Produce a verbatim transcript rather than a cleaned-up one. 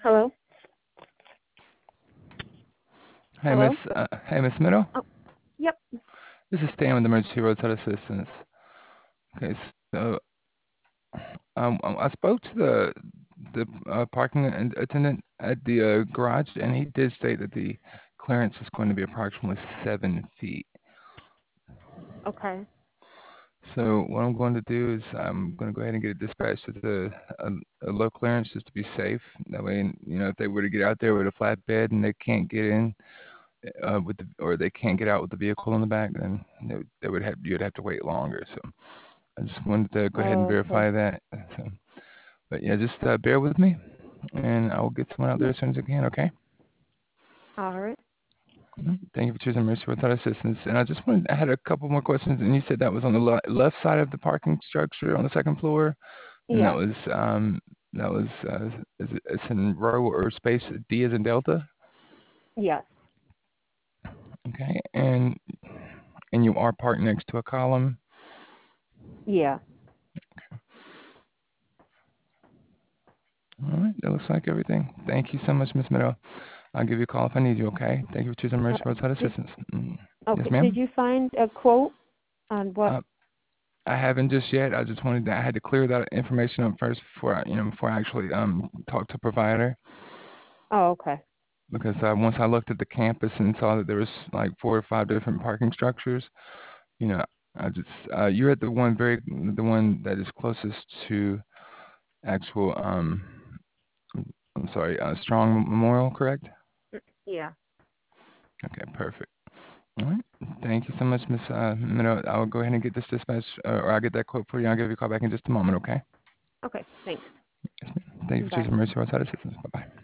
Hello? Hey, Hello? Miss. Uh, hey, Miss Meadow. Oh, yep. This is Stan with Emergency Roadside Assistance. Okay, so um, um, I spoke to the the uh, parking an- attendant at the uh, garage, and he did state that the clearance is going to be approximately seven feet. Okay. So what I'm going to do is I'm going to go ahead and get it dispatched to the a, a low clearance just to be safe. That way, you know, if they were to get out there with a flatbed and they can't get in uh, with the, or they can't get out with the vehicle in the back, then they, would- they would have you'd have to wait longer. So I just wanted to go ahead and Oh, okay. verify that. So, but yeah, just uh, bear with me, and I will get someone out there Yep. as soon as I can. Okay. All right. Mhm. Thank you for choosing Mercy Roadside Assistance. And I just wanted, I had a couple more questions. And you said that was on the le- left side of the parking structure on the second floor, and that Yes. was um that was uh, is it, it's in row or space D as in Delta. Yes. Okay. And and you are parked next to a column. Yeah. All right. That looks like everything. Thank you so much, Miss Meadow. I'll give you a call if I need you. Okay. Thank you for choosing Uh, Mercy Roadside did Assistance. Mm. Yes, okay. Did ma'am. you find a quote on what? Uh, I haven't just yet. I just wanted to, I had to clear that information up first before I, you know, before I actually um talk to provider Oh, okay. because uh, once I looked at the campus and saw that there was like four or five different parking structures, you know, I just uh, you're at the one very the one that is closest to actual um I'm sorry, uh, Strong Memorial, correct? Yeah. Okay, perfect. All right. Thank you so much, Miss uh, Minnow. I'll go ahead and get this dispatch, uh, or I'll get that quote for you. I'll give you a call back in just a moment, okay? Okay. Thanks. Yes, ma'am. Thank you for Bye. choosing Mercy Roadside Assistance. Bye-bye.